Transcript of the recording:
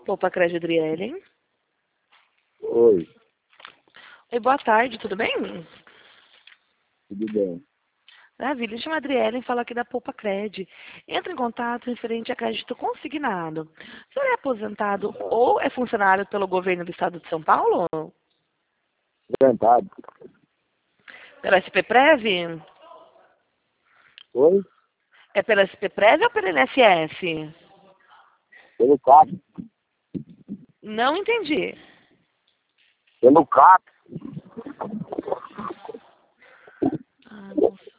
Opa, Crédito Adriele. Oi, Oi, boa tarde, tudo bem? tudo bem? Maravilha, chama Adriele, fala aqui da Poupa Cred. Entra em contato referente a crédito consignado. O senhor é aposentado ou é funcionário pelo governo do estado de São Paulo? Sentado. Pela SPPrev? Oi? É pela SPPrev ou pela INSS? Pelo CAP. Não entendi. Pelo CAP. Ah, não